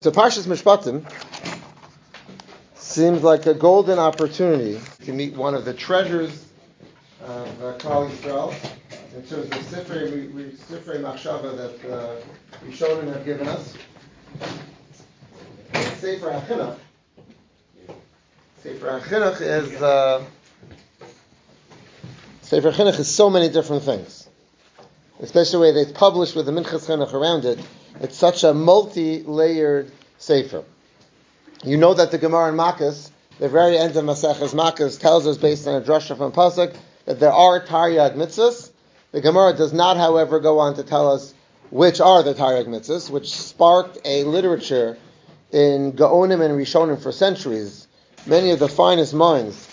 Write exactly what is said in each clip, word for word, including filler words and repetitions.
So Parshas Mishpatim seems like a golden opportunity to meet one of the treasures of uh, Klal Yisrael in terms of Sifrei, Sifrei Machshava that uh, Rishonim have given us. Sefer HaChinuch. Sefer HaChinuch is uh, Sefer HaChinuch is so many different things, especially the way they published with the Minchas Chinuch around it. It's such a multi-layered sefer. You know that the Gemara in Makos, the very end of Maseches Makos, tells us based on a drasha from Pasuk that there are Taryag mitzvahs. The Gemara does not, however, go on to tell us which are the Taryag mitzvahs, which sparked a literature in Gaonim and Rishonim for centuries. Many of the finest minds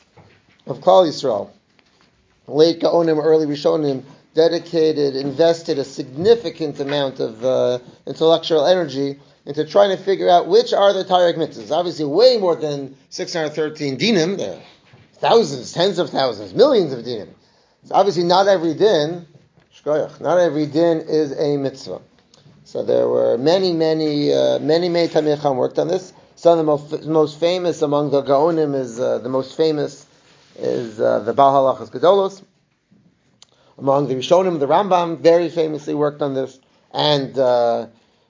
of Klal Yisrael, late Gaonim, early Rishonim, dedicated, invested a significant amount of uh, intellectual energy into trying to figure out which are the Taryag mitzvahs. Obviously, way more than six hundred thirteen dinim. There are thousands, tens of thousands, millions of dinim. So obviously, not every din, shkoyach, not every din is a mitzvah. So there were many, many, uh, many, many Talmidei Chacham worked on this. Some of the most, most famous among the Gaonim is uh, the most famous is uh, the Baal Halachas Gedolos. Among the Rishonim, the Rambam very famously worked on this and uh,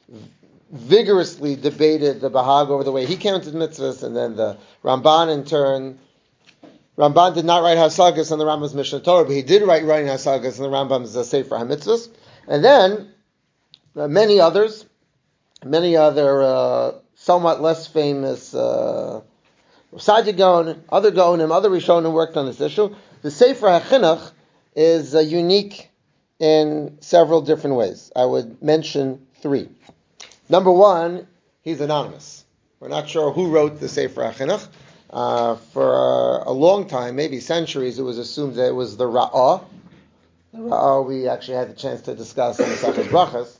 vigorously debated the Bahag over the way he counted mitzvahs, and then the Ramban in turn. Ramban did not write Hasagas on the Rambam's Mishnah Torah, but he did write writing Hasagas on the Rambam's uh, Sefer HaMitzvahs. And then uh, many others, many other uh, somewhat less famous uh, Sadi Gaonim, other Gaonim, other Rishonim worked on this issue. The Sefer HaChinuch is uh, unique in several different ways. I would mention three. Number one, he's anonymous. We're not sure who wrote the Sefer HaChinuch. Uh, for a, a long time, maybe centuries, it was assumed that it was the Ra'ah. The Ra'ah we actually had the chance to discuss in the Sechas Brachas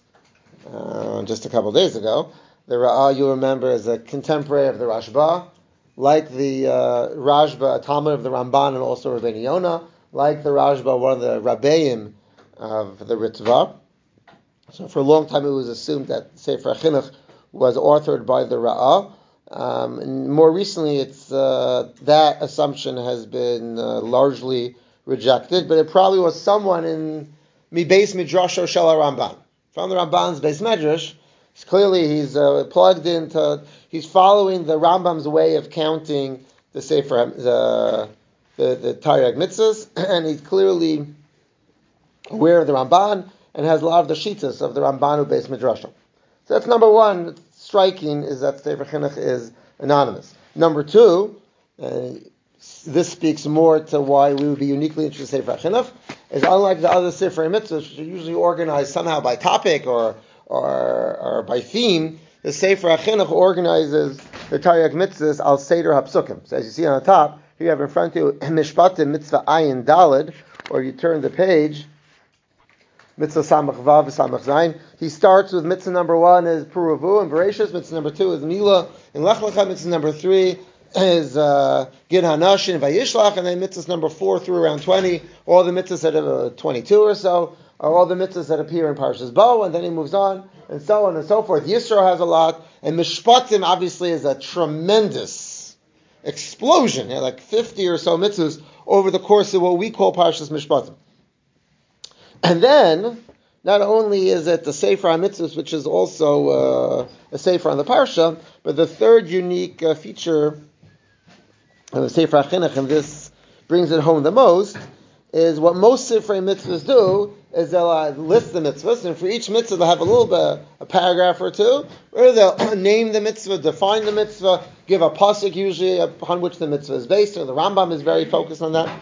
uh, just a couple of days ago. The Ra'ah, you remember, is a contemporary of the Rashba, like the uh, Rashba, a Talmud of the Ramban and also Rabbeinu Yonah, like the Rashba, one of the Rabbeim of the Ritva. So for a long time it was assumed that Sefer HaChinuch was authored by the Ra'ah. Um, and more recently it's uh, that assumption has been uh, largely rejected, but it probably was someone in Mibeis Midrasho Shel Ramban. From the Ramban's Beis Medrash, clearly he's uh, plugged into, he's following the Rambam's way of counting the Sefer, the the, the Taryag mitzvahs, and he's clearly aware of the Ramban and has a lot of the shitas of the Ramban Beis Midrash. So that's number one. What's striking is that Sefer Chinuch is anonymous. Number two, uh, this speaks more to why we would be uniquely interested in Sefer Chinuch, is unlike the other Sefer mitzvahs, which are usually organized somehow by topic or or, or by theme, the Sefer Chinuch organizes the Taryag mitzvahs al Seder HaPsukim. So as you see on the top, you have in front of you Mishpatim Mitzvah Ayin Daled, or you turn the page, Mitzvah Samach Vav Samach Zayin. He starts with Mitzvah number one is Puravu and Bereshis. Mitzvah number two is Mila and Lech Lecha. Mitzvah number three is uh, Gid Hanashin and Vayishlach, and then mitzvahs number four through around twenty. All the mitzvahs that are uh, twenty-two or so are all the mitzvahs that appear in Parshas Bo, and then he moves on and so on and so forth. Yisro has a lot, and Mishpatim obviously is a tremendous explosion, yeah, like fifty or so mitzvahs over the course of what we call Parshas Mishpatim. And then, not only is it the Sefer HaMitzvahs, which is also uh, a Sefer on the Parsha, but the third unique uh, feature of the Sefer HaChinuch, and this brings it home the most, is what most Sefer mitzvahs do is they'll uh, list the mitzvahs, and for each mitzvah they'll have a little bit, a paragraph or two, or they'll name the mitzvah, define the mitzvah, give a pasuk usually upon which the mitzvah is based, or the Rambam is very focused on that.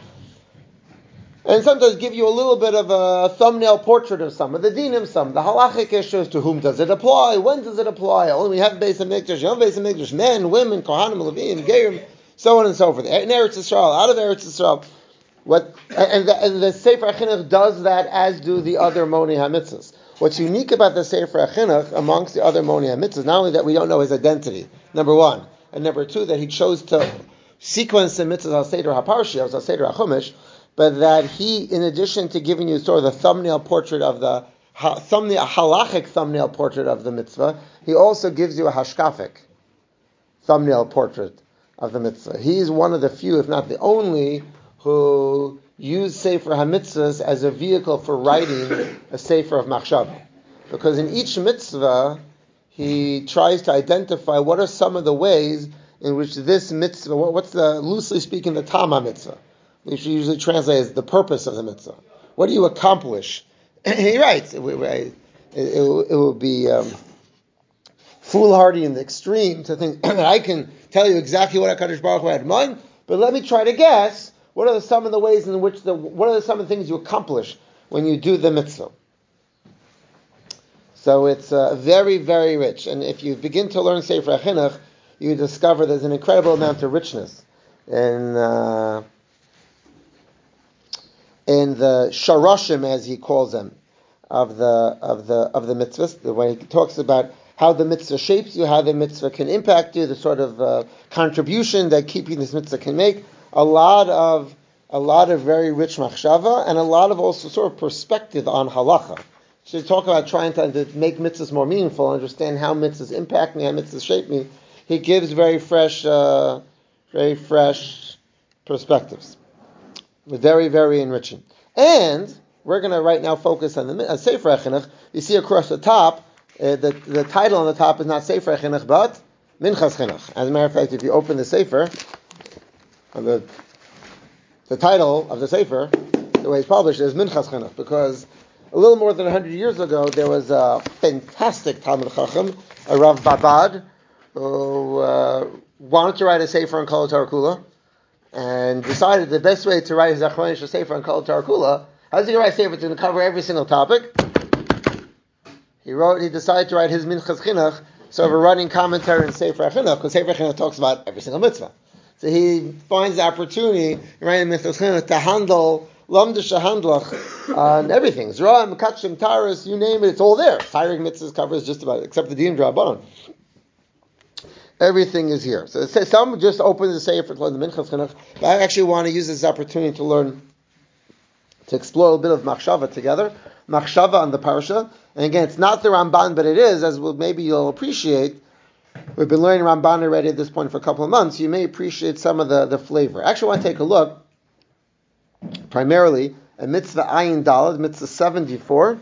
And sometimes give you a little bit of a thumbnail portrait of some of the dinim, some of the halachic issues, to whom does it apply, when does it apply, only we have Beis HaMikdash, you have Beis HaMikdash, men, women, Kohanim, Levim, Gerim, so on and so forth, in Eretz Yisrael, out of Eretz Yisrael. What, and, the, and the Sefer HaChinuch does that, as do the other Moni HaMitzvahs. What's unique about the Sefer HaChinuch amongst the other Moni HaMitzvahs, not only that we don't know his identity, number one, and number two, that he chose to sequence the mitzvahs al Seder HaParsha, al Seder HaChumash, but that he, in addition to giving you sort of the thumbnail portrait of the ha, thumbnail, a halachic thumbnail portrait of the mitzvah, he also gives you a hashkafic thumbnail portrait of the mitzvah. He's one of the few, if not the only, who use Sefer HaMitzvahs as a vehicle for writing a Sefer of Machshava. Because in each mitzvah, he tries to identify what are some of the ways in which this mitzvah, what's the, loosely speaking, the Tama mitzvah, which we usually translate as the purpose of the mitzvah. What do you accomplish? And he writes, it, it, it, it will be um, foolhardy in the extreme to think that I can tell you exactly what HaKadosh Baruch Hu had in mind, but let me try to guess what are the, some of the ways in which the, what are the, some of the things you accomplish when you do the mitzvah. So it's uh, very, very rich. And if you begin to learn Sefer HaChinuch, you discover there's an incredible amount of richness in uh, in the sharashim, as he calls them, of the of the of the mitzvahs. When he talks about how the mitzvah shapes you, how the mitzvah can impact you, the sort of uh, contribution that keeping this mitzvah can make. A lot of a lot of very rich machshava and a lot of also sort of perspective on halacha. So talk about trying to, to make mitzvahs more meaningful, understand how mitzvahs impact me, how mitzvahs shape me. He gives very fresh, uh, very fresh perspectives. Very, very enriching. And we're going to right now focus on the uh, Sefer HaChinuch. You see across the top, uh, the the title on the top is not Sefer HaChinuch, but Minchas Chinuch. As a matter of fact, if you open the Sefer, on the the title of the Sefer, the way it's published is Minchas Chinuch, because a little more than one hundred years ago, there was a fantastic Talmud Chacham, a Rav Babad, who uh, wanted to write a Sefer on Kol Torah Kula, and decided the best way to write his Achronish Sefer on Kol Torah Kula, how's he going to write a Sefer to cover every single topic? He wrote. He decided to write his Minchas Chinuch, sort of a running commentary in Sefer Chinuch, because Sefer Chinuch talks about every single mitzvah. So he finds the opportunity in writing Minchas Chinuch to handle Lamdish Handlach on everything. Zra'im, Kachim, Taurus, you name it, it's all there. Hiring mitzvahs covers just about, except the Din Drabanan. Everything is here. So it says, some just open the Sefer for the Minchas Chinuch, but I actually want to use this opportunity to learn, to explore a little bit of Machshava together. Machshava on the Parsha. And again, it's not the Ramban, but it is, as maybe you'll appreciate. We've been learning Ramban already at this point for a couple of months. You may appreciate some of the, the flavor. Actually, I want to take a look primarily at Mitzvah Ayin Daled, Mitzvah seventy-four,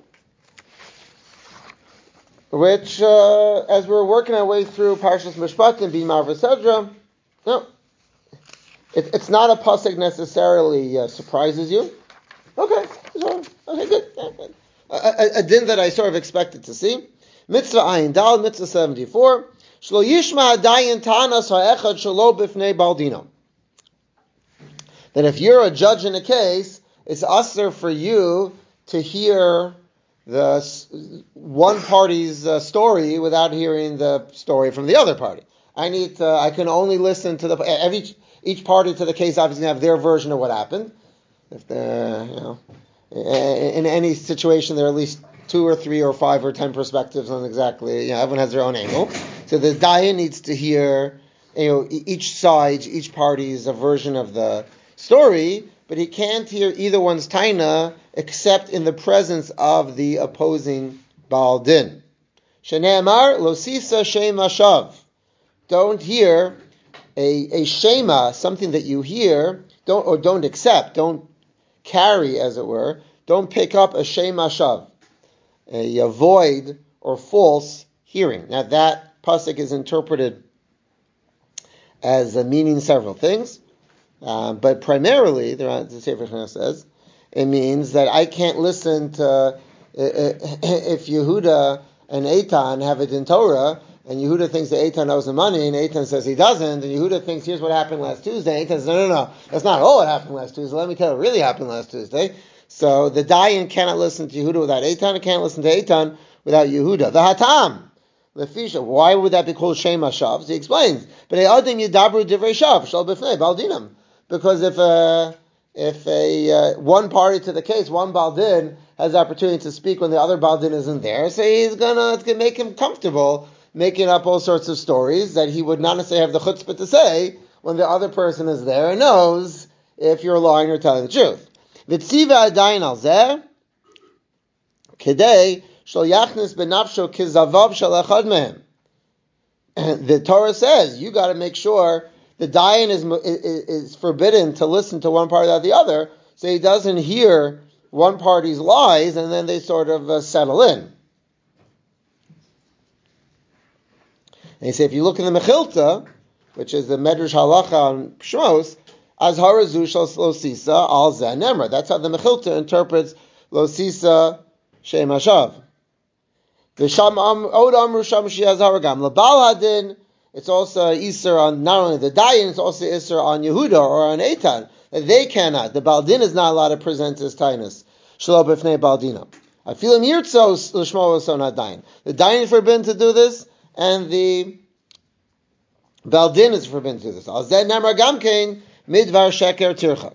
which, uh, as we're working our way through Parshas Mishpatim, Bimar V'Sedra, no, it, it's not a pasuk necessarily uh, surprises you. Okay, okay, good. good. A, a, a din that I sort of expected to see. Mitzvah Ayin Daled, Mitzvah seventy-four, Shlo Yishma Hadayin Tanas Ha'echad Shelo B'fnei Baldino. That if you're a judge in a case, it's usher for you to hear the one party's uh, story without hearing the story from the other party. I need to, I can only listen to the every each party to the case obviously have their version of what happened. If the you know in any situation there are at least two or three or five or ten perspectives on exactly, you know, everyone has their own angle. So the dayan needs to hear, you know, each side, each party's a version of the story, but he can't hear either one's taina except in the presence of the opposing Baal Din. Shene'emar lo sisa shema shav. Don't hear a, a shema, something that you hear, don't or don't accept, don't carry, as it were, don't pick up a shema shav, a, a void or false hearing. Now that pasuk is interpreted as uh, meaning several things. Uh, but primarily, the Sefer Chinuch says, it means that I can't listen to, uh, if Yehuda and Eitan have it in Torah, and Yehuda thinks that Eitan knows the money, and Eitan says he doesn't, and Yehuda thinks, here's what happened last Tuesday, Eitan says, no, no, no, that's not all what happened last Tuesday, let me tell you what really happened last Tuesday. So the Dayan cannot listen to Yehuda without Eitan, and can't listen to Eitan without Yehuda. The Hatam, Lefisha, why would that be called Shema Shav? So he explains, but Adim Yidabru Divrei Shav, Shal B'fnei Baldinam. Because if a, if a uh, one party to the case, one Baldin, has the opportunity to speak when the other Baldin isn't there, so he's gonna, it's gonna make him comfortable making up all sorts of stories that he would not necessarily have the chutzpah to say when the other person is there and knows if you're lying or telling the truth. V'tziva adayin al zeh Kedei shal yachnis benafsho kizavav shal echad mehem. The Torah says you got to make sure the dayan is, is is forbidden to listen to one party without the other, so he doesn't hear one party's lies and then they sort of uh, settle in. And you say if you look in the Mechilta, which is the Medrash Halacha on Shmos, Azhara zu shal losisa al zeh nemra. That's how the Mechilta interprets losisa shem hashav. V'sham od amru sham shi azhara gam lebal hadin. It's also Isser on not only the Dayan, it's also Isser on Yehuda or on Eitan. They cannot. The Baldin is not allowed to present his tainus. Shelo b'fnei Baldina. I feel him yirtzo l'shmo so not Dayan. The Dayan is forbidden to do this, and the Baldin is forbidden to do this. Al zeh nemar gamkein midvar sheker tirchak.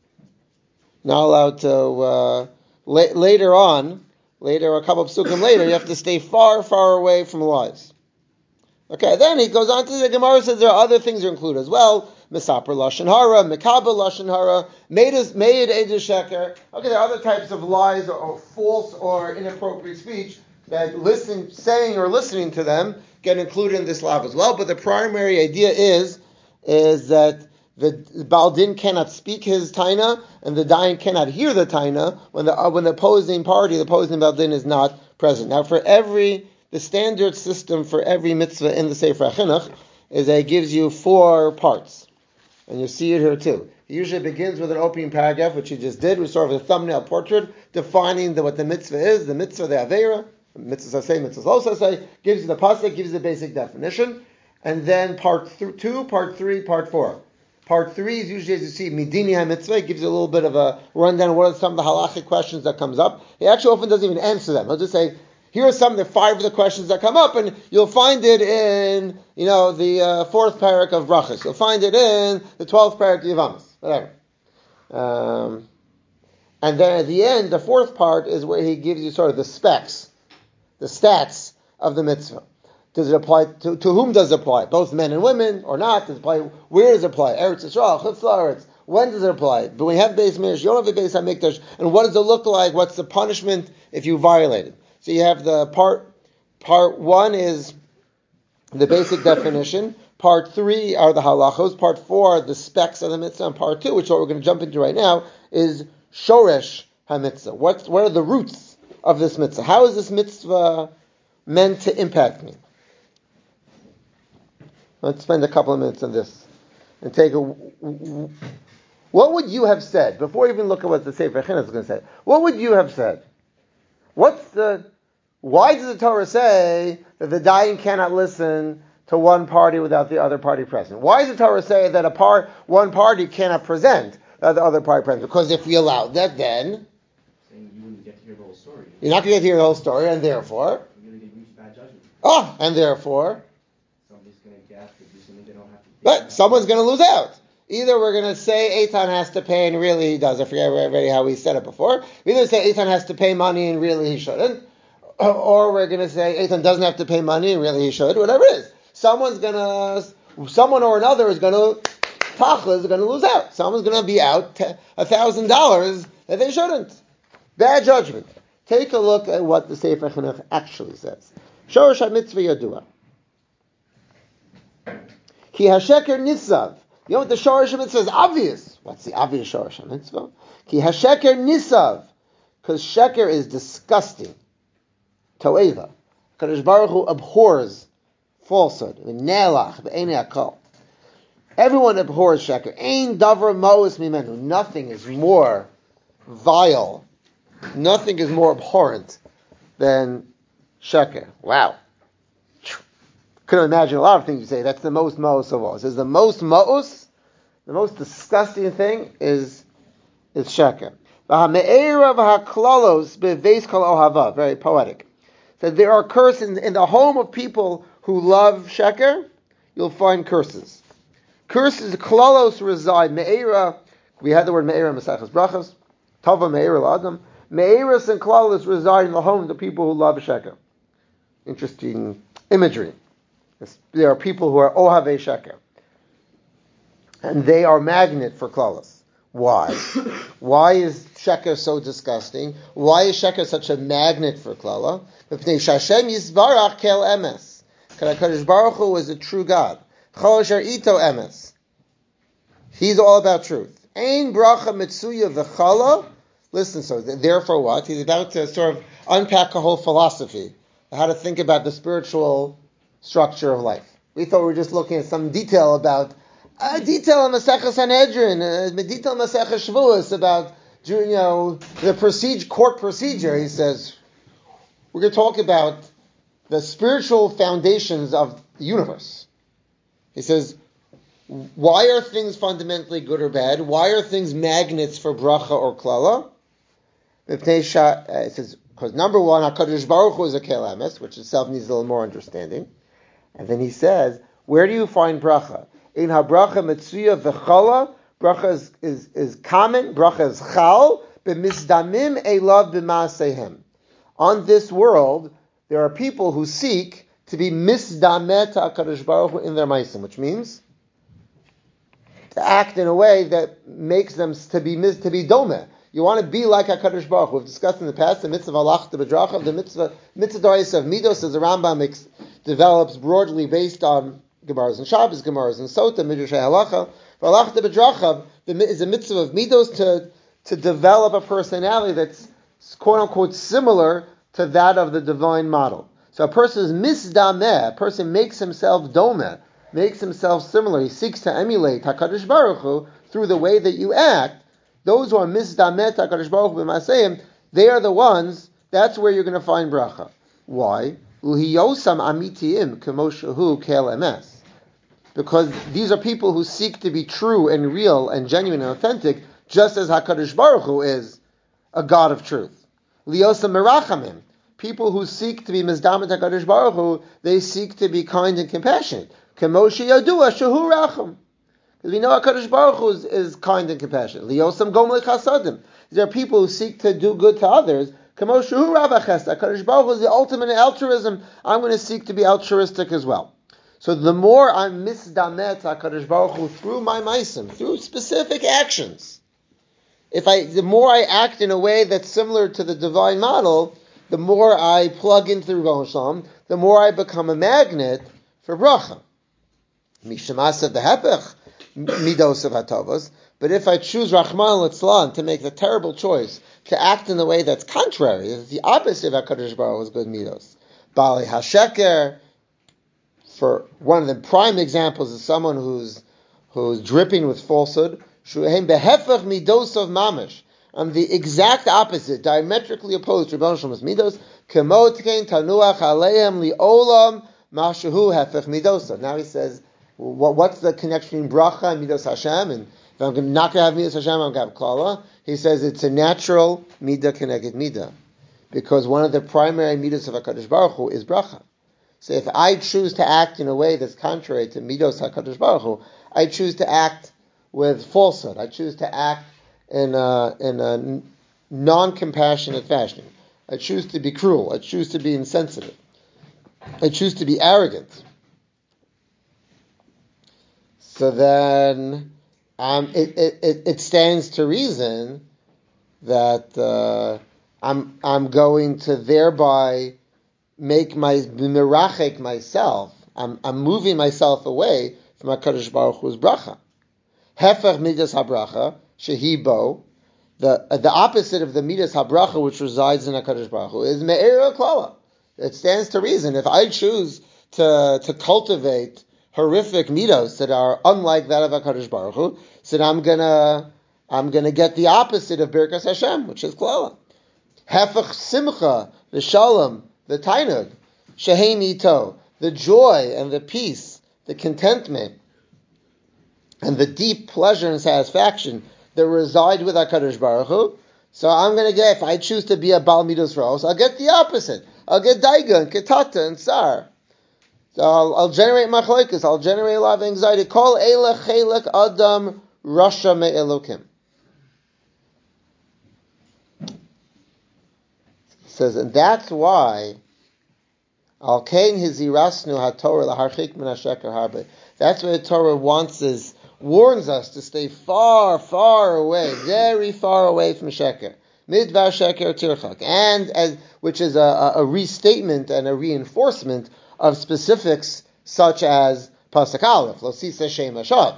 Not allowed to. Uh, la- later on, later a couple of psukim later, you have to stay far, far away from lies. Okay, then he goes on to the Gemara says there are other things that are included as well. Misaper lashon hara, mekabel lashon hara, made made edus sheker. Okay, there are other types of lies or, or false or inappropriate speech that listen, saying or listening to them get included in this law as well. But the primary idea is is that the Baldin cannot speak his taina and the Dayan cannot hear the taina when the uh, when the opposing party, the opposing Baldin, is not present. Now, for every The standard system for every mitzvah in the Sefer HaChinuch is that it gives you four parts. And you see it here too. It usually begins with an opening paragraph, which you just did, with sort of a thumbnail portrait, defining the, what the mitzvah is, the mitzvah, the Aveira, mitzvah say, mitzvah also say, gives you the pasuk, gives you the basic definition. And then part th- two, part three, part four. Part three is usually, as you see, Midini HaMitzvah. It gives you a little bit of a rundown of what are some of the halachic questions that comes up. He actually often doesn't even answer them. He'll just say, here are some of the five of the questions that come up, and you'll find it in, you know, the uh, fourth parak of Brachos. You'll find it in the twelfth parak of Yevamos, whatever. Um, and then at the end, the fourth part is where he gives you sort of the specs, the stats of the mitzvah. Does it apply to, to whom does it apply? Both men and women, or not? Does it apply? Where does it apply? Eretz Yisrael, Chutz La'aretz. When does it apply? But we have Beis Mikdash, you don't have a Beis HaMikdash, and what does it look like? What's the punishment if you violate it? So you have the part, part one is the basic definition, part three are the halachos, part four are the specs of the mitzvah, and part two, which is what we're going to jump into right now, is shoresh ha-mitzvah. What, what are the roots of this mitzvah? How is this mitzvah meant to impact me? Let's spend a couple of minutes on this and take a... What would you have said, before you even look at what the Sefer HaChinuch is going to say, what would you have said? What's the, why does the Torah say that the Dayan cannot listen to one party without the other party present? Why does the Torah say that a part, one party cannot present without the other party present? Because if we allow that, then saying you wouldn't get to hear the whole story. You're not going to get to hear the whole story, and therefore you're going to get used bad judgment. Oh, and therefore somebody's going to get to do something they don't have to do. But someone's going to lose out. Either we're going to say Eitan has to pay and really he does. I forget already how we said it before. We either say Eitan has to pay money and really he shouldn't. Or we're going to say Eitan doesn't have to pay money and really he should. Whatever it is. Someone's going to, someone or another is going to, Tachla is going to lose out. Someone's going to be out a thousand dollars that they shouldn't. Bad judgment. Take a look at what the Sefer HaChinuch actually says. Shorosh HaMitzvah Yadua. Ki hasheker nisav. You know what the Shorosh HaMitzvah is obvious. What's the obvious Shorosh HaMitzvah? Ki hasheker nisav. Because sheker is disgusting. Toeva. Kadosh Baruch Hu abhors falsehood. Ne'elach, be'enei hakol. Everyone abhors sheker. Ein davar mo'us mimenu. Nothing is more vile. Nothing is more abhorrent than sheker. Wow. Couldn't imagine a lot of things you say. That's the most ma'us of all. It says the most ma'us, the most disgusting thing is is sheker. Very poetic. So there are curses in, in the home of people who love sheker. You'll find curses. Curses, klalos reside. Me'era. We had the word me'era in Maseches Brachos. Tava me'era la'adam. Me'eras and klalos reside in the home of the people who love sheker. Interesting imagery. There are people who are ohavei sheker. And they are magnet for klalos. Why? Why is sheker so disgusting? Why is sheker such a magnet for klala? Because Hashem Yisbarach kel emes. HaKadosh Baruch Hu is a true God. Chol ito emes. He's all about truth. Ein bracha mitzuya v'chala. Listen, so therefore what? He's about to sort of unpack a whole philosophy, how to think about the spiritual structure of life. We thought we were just looking at some detail about uh, detail in Masechah Sanhedrin, uh, detail in Masechah Shavuos about, you know, the procedure, court procedure. He says we're going to talk about the spiritual foundations of the universe. He says, why are things fundamentally good or bad? Why are things magnets for bracha or klala? It says, because number one, HaKadosh Baruch Hu is a kel emes, which itself needs a little more understanding. And then he says, where do you find bracha? In ha-bracha metzuya v'chala, bracha is, is, is common, bracha is chal, b'misdamim elav b'maasehem. On this world, there are people who seek to be misdamet HaKadosh Baruch Hu in their maisim, which means to act in a way that makes them to be to be domeh. You want to be like HaKadosh Baruch Hu. We've discussed in the past the mitzvah halachta b'drachav, the mitzvah mitzvah d'oraisa of midos, as the Rambam ex- develops broadly based on Gemaras and Shabbos, Gemaras and Sota, midrashay halacha. Halachta b'drachav is a mitzvah of midos to to develop a personality that's quote unquote similar to that of the divine model. So a person is misdameh, a person makes himself domeh, makes himself similar. He seeks to emulate HaKadosh Baruch Hu through the way that you act. Those who are misdamet HaKadosh Baruch Hu b'masayim, they are the ones, that's where you're going to find bracha. Why? Uhiyosam amitiyim k'moshehu kel emes. Because these are people who seek to be true and real and genuine and authentic, just as HaKadosh Baruch Hu is a God of truth. Liyosam merachamim. People who seek to be mizdamet HaKadosh Baruch Hu, they seek to be kind and compassionate. K'moshe yadua shehu racham. Because we know HaKadosh Baruch Hu is, is kind and compassionate. Liyosam gom lechasadim. There are people who seek to do good to others. K'moshe hu ravachest. HaKadosh Baruch Hu is the ultimate in altruism. I'm going to seek to be altruistic as well. So the more I'm misdamet HaKadosh Baruch Hu through my maisim, through specific actions, if I, the more I act in a way that's similar to the divine model, the more I plug into the Rebbeinu Shalom, the more I become a magnet for bracha. Mishamas of the hepech, midos of hatavos. But if I choose Rachman Litzlan to make the terrible choice to act in the way that's contrary, it's the opposite of HaKadosh Baruch Hu's good midos. Bali hasheker, for one of the prime examples is someone who's who's dripping with falsehood. Shuhem behefach midos of mamish. I'm the exact opposite, diametrically opposed to Rebbeinu Shalom's midos. Kemo tkein tanuach aleim liolam mashahu hefech midosa. Now he says, well, what's the connection between bracha and midos Hashem? And if I'm not going to have midos Hashem, I'm going to have klala. He says it's a natural midah connected midah, because one of the primary midos of HaKadosh Baruch Hu is bracha. So if I choose to act in a way that's contrary to midos HaKadosh Baruch Hu, I choose to act with falsehood. I choose to act in a, in a non-compassionate fashion. I choose to be cruel. I choose to be insensitive. I choose to be arrogant. So then um, it, it, it stands to reason that uh, I'm I'm going to thereby make my mirachek myself. I'm I'm moving myself away from HaKadosh Baruch Hu's bracha. Hefech midas habracha shehibo. The uh, the opposite of the midas habracha which resides in HaKadosh Baruch Hu is me'er klala. It stands to reason if I choose to to cultivate horrific midos that are unlike that of HaKadosh Baruch Hu, so then I'm gonna I'm gonna get the opposite of Birkas Hashem, which is klala. Hefech simcha v'shalom the tainug shehein ito, the joy and the peace, the contentment, and the deep pleasure and satisfaction that reside with HaKadosh Baruch Hu. So I'm going to get, if I choose to be a Bal Midos Rose, I'll get the opposite. I'll get Daiga and Ketata and Tsar. So I'll, I'll generate Machlokes, I'll generate a lot of anxiety. Kol Eilech Chelek Adam Rasha Me Elokim. He says, and that's why Al Kain Hizirasnu HaTorah Laharchik Min HaSheker Harbe. That's what the Torah wants is warns us to stay far, far away, very far away from sheker. Midvar sheker tirchak, and as which is a, a restatement and a reinforcement of specifics such as pasuk aleph, lo sisa shem hashav.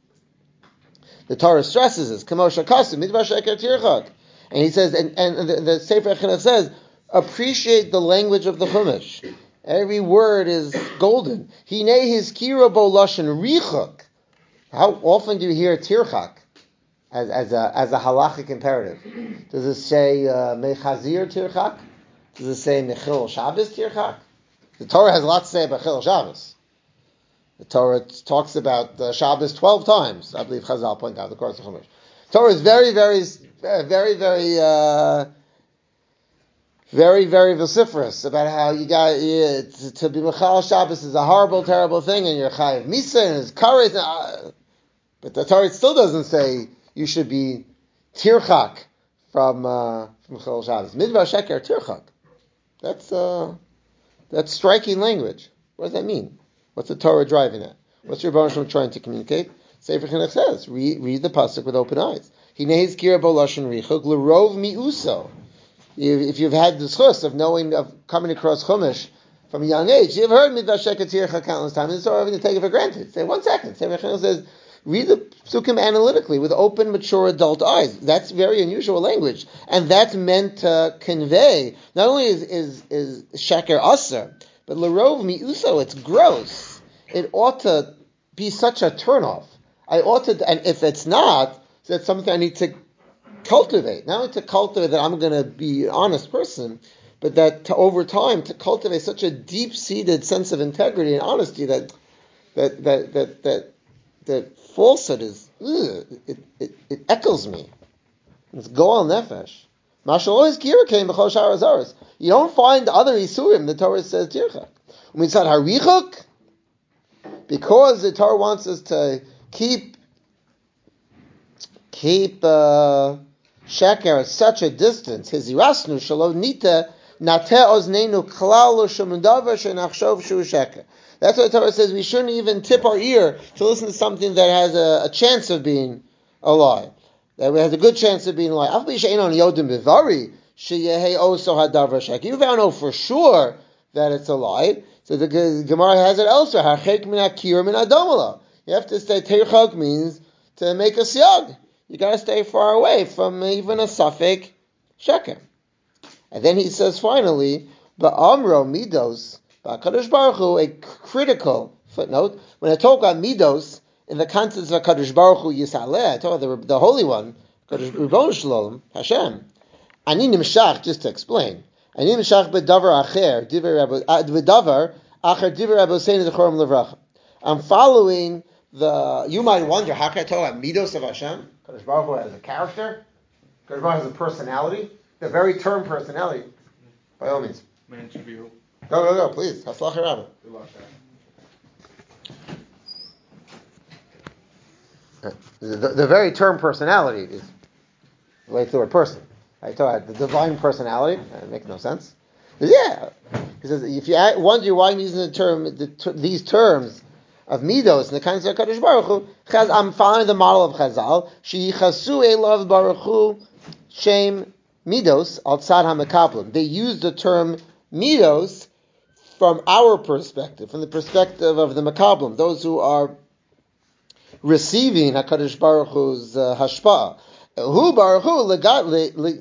The Torah stresses this, kamosha kasim midvar sheker tirchak, and he says, and, and the, the Sefer Chinuch says, appreciate the language of the Chumash. Every word is golden. Hinei his kira bo lashon richuk. How often do you hear tirchak as, as a as a halachic imperative? Does it say mechazir tirchak? Does it say mechil Shabbos tirchak? The Torah has a lot to say about chil Shabbos. The Torah talks about uh, Shabbos twelve times. I believe Chazal point out the course of Chumash. Torah is very, very, very, very, uh, very, very vociferous about how you got yeah, to, to be mechal Shabbos is a horrible, terrible thing, and you're chayiv misa and it's kares. Uh, But the Torah still doesn't say you should be tirchak from uh, from Chol Shabbos. Midvar sheker tirchak. That's uh, that's striking language. What does that mean? What's the Torah driving at? What's your Rebbe Shalom trying to communicate? Sefer Chinuch says, read, read the pasuk with open eyes. Hinei hizkira bo lashon richuk l'rov miuso. If you've had the schus of knowing of coming across Chumash from a young age, you've heard midvar sheker tirchak countless times. And it's already going to take it for granted. Say one second. Sefer Chinuch says, read the psukim analytically with open, mature adult eyes. That's very unusual language, and that's meant to convey. Not only is is, is sheker aser, but l'rov miuso. It's gross. It ought to be such a turnoff. I ought to, and if it's not, that's something I need to cultivate. Not only to cultivate that I'm going to be an honest person, but that to, over time to cultivate such a deep-seated sense of integrity and honesty that that that that that. that falsehood is, ugh, it, it, it echoes me. It's goal nefesh. Mashal kira came b'chol shar azaros. You don't find other isurim. The Torah says tirchak. Umitzad harichuk, because the Torah wants us to keep keep uh, sheker at such a distance. Hizirasnu shalo nita nate oznenu klal lo shemundavar shenachshov shu sheker. That's why the Torah says we shouldn't even tip our ear to listen to something that has a, a chance of being a lie. That has a good chance of being a lie. You found out for sure that it's a lie. So the Gemara has it elsewhere. You have to say tirchak means to make a siyag. You got to stay far away from even a suffix sheker. And then he says finally, ba'amro midos. HaKadosh Baruch Hu, a critical footnote, when I talk about midos in the context of HaKadosh Baruch Hu Yisaleh, I talk about the, the Holy One, HaKadosh Rebbeinu Shalom, Hashem. Ani nimshach, just to explain. Ani nimshach b'davar acher, b'davar acher divrei Rabbi Hossein Zechorim Levracha. I'm following the, you might wonder, how can I talk about midos of Hashem? HaKadosh Baruch Hu has a character. HaKadosh Baruch Hu has a personality. The very term personality. By all means. Man should be. Go, go, go, please. Haslach Rabba. The, the, the very term personality is related to the word person. I thought the divine personality. That makes no sense. But yeah, he says if you wonder why I'm using the term, the, ter, these terms of midos in the context of Kadosh Baruch Hu, I'm following the model of Chazal. Sheyichasu elav Baruch Hu shem midos al tzad hamekaplim. They use the term midos from our perspective, from the perspective of the Makablim, those who are receiving HaKadosh Baruch Hu's uh, hashpa'ah. Hu Baruch Hu legadlo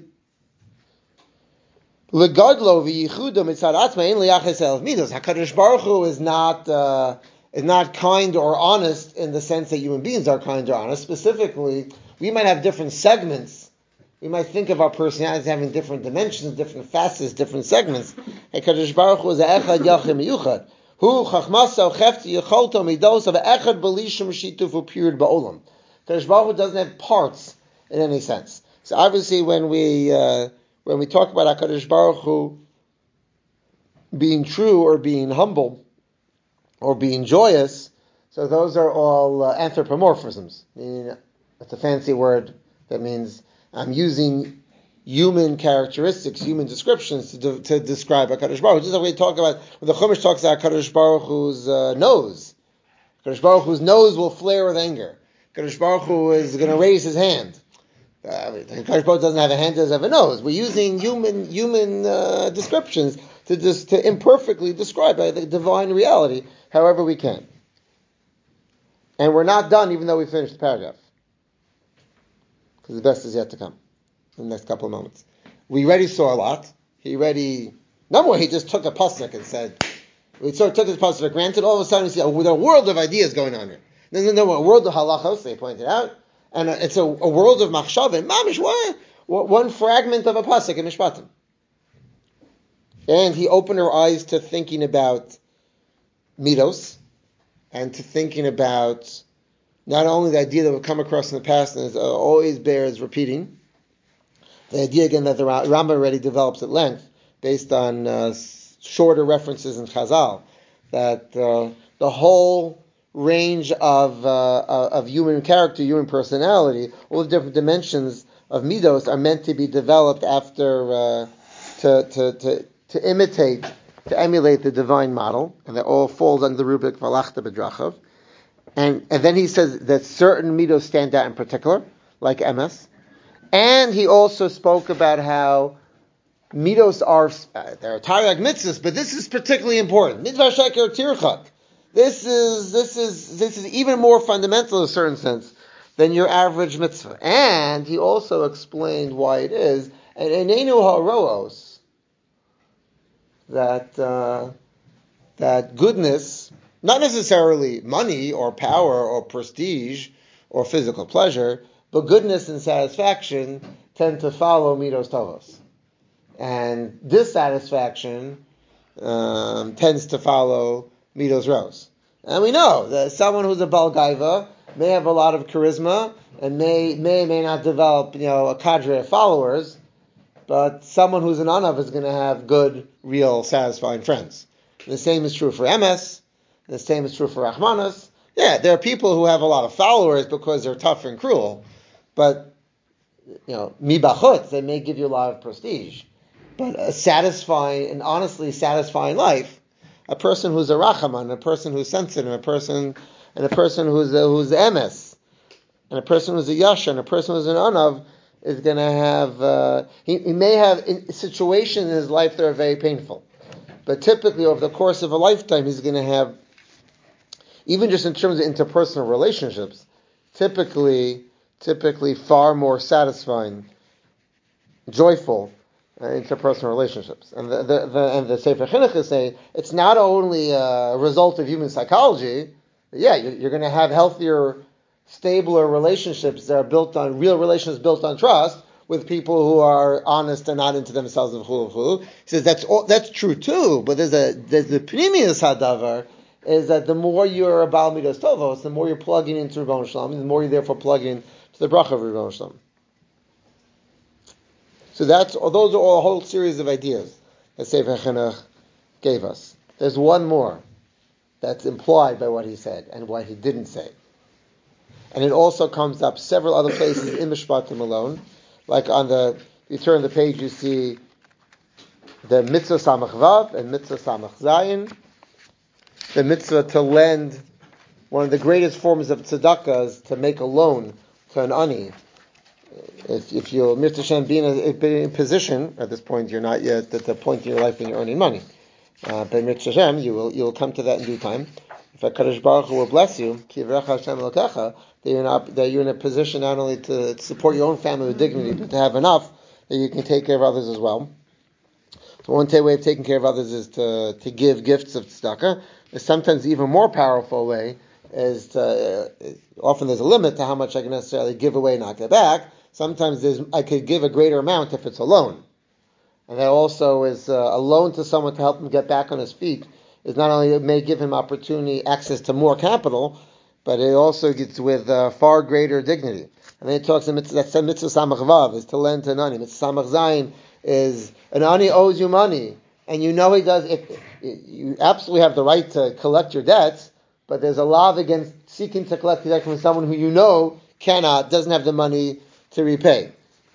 v'yichudo mitzad atzma ein liyaches el midos. HaKadosh Baruch Hu is not uh, is not kind or honest in the sense that human beings are kind or honest. Specifically, we might have different segments. We might think of our personalities having different dimensions, different facets, different segments. HaKadosh Baruch Hu is a echad yachim yuchad. Hu chachmasa chefti yecholto midos of echad belishum shitufu period ba'olam. HaKadosh Baruch Hu doesn't have parts in any sense. So obviously, when we uh, when we talk about HaKadosh Baruch Hu being true or being humble or being joyous, so those are all uh, anthropomorphisms. Meaning, that's a fancy word that means I'm using human characteristics, human descriptions to, de- to describe HaKadosh Baruch Hu. This is how we talk about, when the Chumash talks about HaKadosh Baruch Hu's uh, nose. HaKadosh Baruch Hu's nose will flare with anger. Kadosh Baruch Hu is going to raise his hand. Uh, Kadosh Baruch Hu doesn't have a hand, doesn't have a nose. We're using human human uh, descriptions to just to imperfectly describe uh, the divine reality, however we can. And we're not done, even though we finished the paragraph, because the best is yet to come in the next couple of moments. We already saw a lot. He already, number one, he just took a pasuk and said, we sort of took his pasuk for granted. All of a sudden, we see oh, there are a world of ideas going on here. Then there a world of halachos, they pointed out, and it's a, a world of machshav and mamish. One, one fragment of a pasuk in Mishpatim. And he opened our eyes to thinking about midos, and to thinking about not only the idea that we've come across in the past and is, uh, always bears repeating, the idea again that the Rambam already develops at length based on uh, shorter references in Chazal, that uh, the whole range of uh, of human character, human personality, all the different dimensions of midos are meant to be developed after uh, to, to to to imitate, to emulate the divine model, and that all falls under the rubric of Halachta B'drachav. And and then he says that certain midos stand out in particular, like emes. And he also spoke about how midos are, uh, there are Taryag mitzvahs, but this is particularly important. Mitzvah sheker tirchak. This is, this is, this is even more fundamental in a certain sense than your average mitzvah. And he also explained why it is, and enenu ha'roos, that, uh, that goodness, not necessarily money or power or prestige or physical pleasure, but goodness and satisfaction tend to follow midos tovos. And dissatisfaction um, tends to follow midos ros. And we know that someone who's a bal gaiva may have a lot of charisma and may may may not develop, you know, a cadre of followers, but someone who's an anav is going to have good, real, satisfying friends. And the same is true for emes. The same is true for rachmanas. Yeah, there are people who have a lot of followers because they're tough and cruel, but you know, mibachutz, they may give you a lot of prestige. But a satisfying and honestly satisfying life, a person who's a rachaman, a person who's sensitive, a person and a person who's a, who's emes, and a person who's a yasha, and a person who's an anav is going to have. Uh, he, he may have in, situations in his life that are very painful, but typically over the course of a lifetime, he's going to have, even just in terms of interpersonal relationships, typically, typically far more satisfying, joyful. Uh, interpersonal relationships, and the, the, the and the Sefer Chinuch is saying it's not only a result of human psychology. Yeah, you're, you're going to have healthier, stabler relationships that are built on real relationships built on trust with people who are honest and not into themselves. And who he says that's all, that's true too. But there's a there's the pnimius hadavar is that the more you're a bal midos tovos, the more you're plugging into Rebbeinu Shalom, the more you're therefore plugging to the bracha of Rebbeinu Shalom. So that's those are all a whole series of ideas that Sefer Chinuch gave us. There's one more that's implied by what he said and what he didn't say. And it also comes up several other places in Mishpatim alone. Like on the, if you turn the page, you see the mitzvah samach vav and mitzvah samach zayin. The mitzvah to lend, one of the greatest forms of tzedakah is to make a loan to an ani. If, if you'll, Mir Tashem, be in a, a position, at this point you're not yet at the point in your life when you're earning money. Uh, but Mir Tashem, you will, you'll come to that in due time. If HaKadosh Baruch Hu will bless you, Ki Yivrecha Hashem Elokecha, that you're not, that you're in a position not only to support your own family with dignity, but to have enough that you can take care of others as well. So one way of taking care of others is to, to give gifts of tzedakah. Sometimes the even more powerful way is to, uh, often there's a limit to how much I can necessarily give away and not get back. Sometimes there's, I could give a greater amount if it's a loan. And that also is uh, a loan to someone to help him get back on his feet. Is not only, it may give him opportunity, access to more capital, but it also gets with uh, far greater dignity. And then it talks about that mitzvah samach vav is to lend to an ani. Mitzvah samach zayin is an ani owes you money, and you know he does. If you absolutely have the right to collect your debts, but there's a law against seeking to collect your debt from someone who you know cannot, doesn't have the money to repay.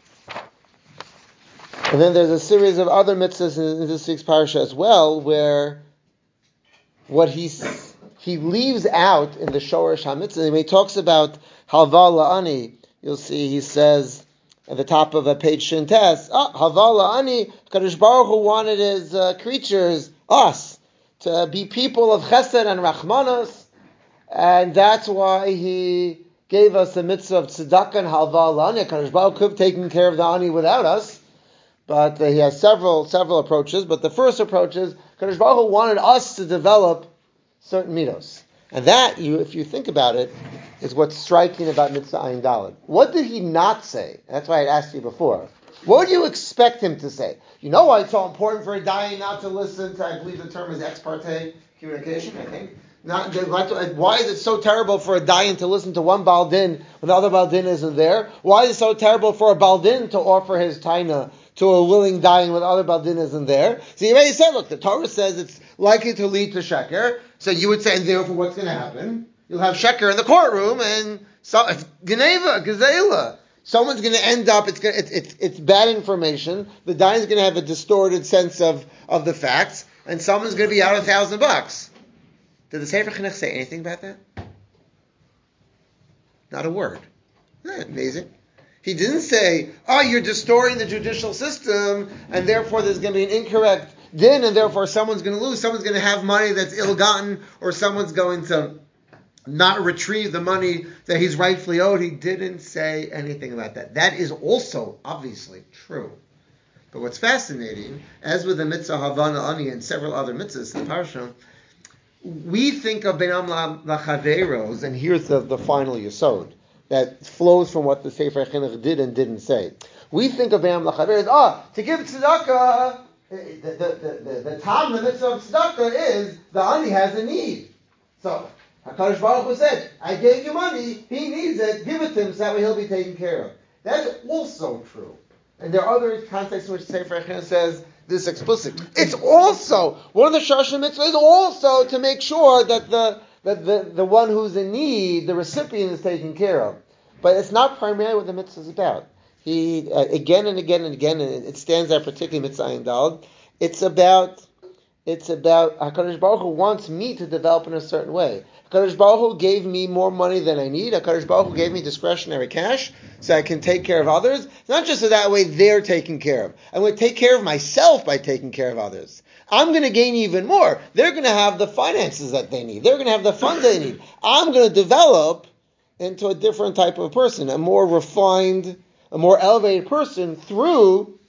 And then there's a series of other mitzvahs in this week's parasha as well, where what he's he leaves out in the Shoresh HaMitzvah, and when he talks about Halva La'ani, you'll see he says at the top of a page Shintes, ah, Halva La'ani, Kadosh Baruch Hu wanted his uh, creatures, us, to be people of Chesed and Rachmanos, and that's why he gave us the mitzvah of tzedakah and halva la'ani. Kadosh Baruch Hu could have taken care of the ani without us, but uh, he has several several approaches. But the first approach is Kadosh Baruch Hu wanted us to develop certain midos, and that, you, if you think about it, is what's striking about mitzvah ayin daled. What did he not say? That's why I asked you before. What would you expect him to say? You know why it's so important for a dayan not to listen to, I believe the term is ex parte communication, I think. Not, why is it so terrible for a dayan to listen to one baldin when the other baldin isn't there? Why is it so terrible for a baldin to offer his taina to a willing dayan when the other baldin isn't there? So you already said, look, the Torah says it's likely to lead to sheker. So you would say, and therefore what's going to happen? You'll have sheker in the courtroom, and so, geneva, gazela. Someone's going to end up, it's, gonna, it's, it's, it's bad information. The dayan's going to have a distorted sense of, of the facts, and someone's going to be out a thousand bucks. Did the Sefer Chinuch say anything about that? Not a word. Isn't that amazing? He didn't say, oh, you're distorting the judicial system, and therefore there's going to be an incorrect din, and therefore someone's going to lose, someone's going to have money that's ill-gotten, or someone's going to not retrieve the money that he's rightfully owed. He didn't say anything about that. That is also obviously true. But what's fascinating, as with the mitzvah Havana Ani and several other mitzvahs in the Parsha, we think of Beinam Lachaveros, and here's the, the final yesod that flows from what the Sefer Chinuch did and didn't say. We think of Beinam Lachaveros, ah, to give tzedakah, the, the, the, the, the time, the mitzvah of tzedakah is the ani has a need. So, HaKadosh Baruch Hu said, I gave you money, he needs it, give it to him so that way he'll be taken care of. That's also true. And there are other contexts in which the Sefer Chinuch says this explicit. It's also, one of the Shashim mitzvahs is also to make sure that the that the, the one who's in need, the recipient, is taken care of. But it's not primarily what the mitzvah is about. He, uh, again and again and again, and it stands out particularly mitzvah ayin daled, it's about, it's about, HaKadosh Baruch Hu wants me to develop in a certain way. HaKadosh Baruch Hu gave me more money than I need. HaKadosh Baruch Hu gave me discretionary cash so I can take care of others. It's not just so that way they're taken care of. I'm going to take care of myself by taking care of others. I'm going to gain even more. They're going to have the finances that they need. They're going to have the funds they need. I'm going to develop into a different type of person, a more refined, a more elevated person through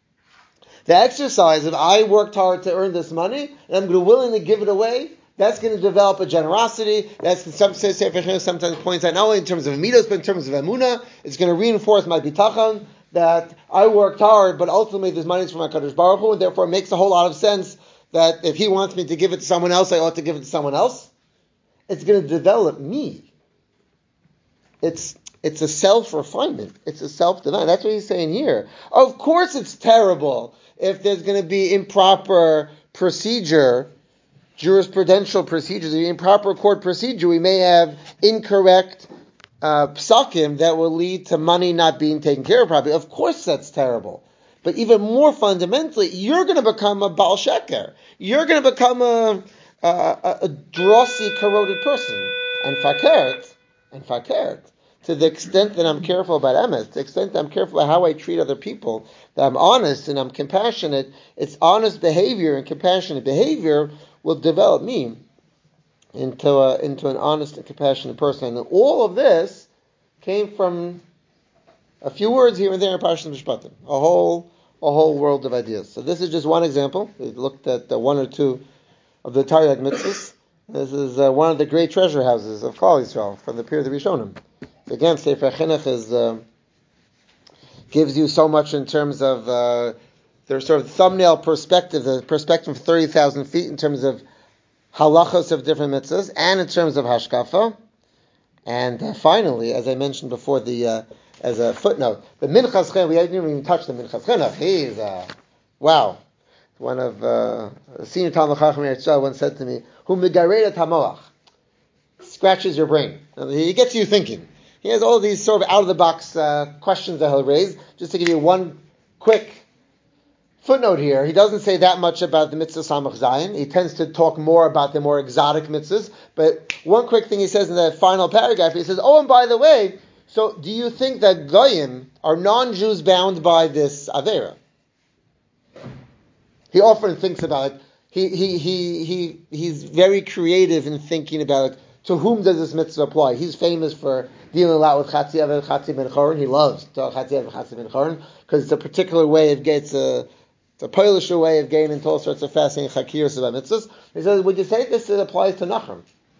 the exercise of I worked hard to earn this money and I'm going to willingly give it away. That's going to develop a generosity. That's some Sefer Chinuch sometimes points out not only in terms of midos but in terms of emunah. It's going to reinforce my bitachon that I worked hard, but ultimately this money is from HaKadosh Baruch Hu, and therefore it makes a whole lot of sense that if he wants me to give it to someone else, I ought to give it to someone else. It's going to develop me. It's it's a self-refinement. It's a self-denial. That's what he's saying here. Of course it's terrible if there's going to be improper procedure, jurisprudential procedure, the improper court procedure. We may have incorrect uh, psakim that will lead to money not being taken care of properly. Of course that's terrible. But even more fundamentally, you're going to become a Baal Sheker. You're going to become a, a, a, a drossy, corroded person. And fakert, and fakert, to the extent that I'm careful about emes, to the extent that I'm careful about how I treat other people, that I'm honest and I'm compassionate, it's honest behavior and compassionate behavior will develop me into a, into an honest and compassionate person. And all of this came from a few words here and there in Parashat Mishpatim, a whole a whole world of ideas. So this is just one example. We've looked at uh, one or two of the Taryag mitzvahs. This is uh, one of the great treasure houses of Klal Yisrael from the period of Rishonim. So again, Sefer Chinuch is uh, gives you so much in terms of uh, their sort of thumbnail perspective, the perspective of thirty thousand feet in terms of halachos of different mitzvahs, and in terms of hashkafa. And uh, finally, as I mentioned before, the uh, as a footnote, the Minchas Chinuch, we didn't even touch the Minchas Chinuch. He's, uh, wow. One of uh, a senior Talmud Chacham Yisrael once said to me, "Hu megaredet hamoach," scratches your brain. He gets you thinking. He has all these sort of out-of-the-box uh, questions that he'll raise. Just to give you one quick footnote here, he doesn't say that much about the mitzvah Samach Zayin. He tends to talk more about the more exotic mitzvahs. But one quick thing he says in the final paragraph, he says, oh, and by the way, so do you think that Goyim are non-Jews bound by this Avera? He often thinks about it. He, he, he, he, he's very creative in thinking about it. To whom does this mitzvah apply? He's famous for dealing a lot with Chatziyah and Chatziyah ben Choron. He loves Chatziyah and Chatziyah ben Choron because it's a particular way of getting, it's a, it's a Polish way of getting into all sorts of fascinating chakiros about mitzvahs. He says, would you say this applies to Nachum?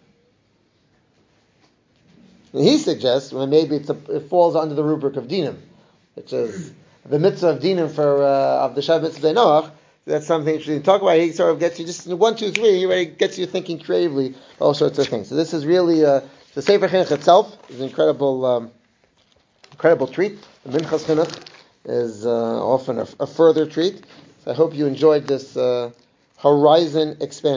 And he suggests, well, maybe it's a, it falls under the rubric of Dinim, which is the mitzvah of Dinim for uh, of the Shav mitzvah Noach. That's something interesting to talk about. He sort of gets you just one, two, three. He already gets you thinking creatively, all sorts of things. So this is really uh, the Sefer Chinuch itself is an incredible, um, incredible treat. The Minchas Chinuch is uh, often a, a further treat. So I hope you enjoyed this uh, horizon expansion.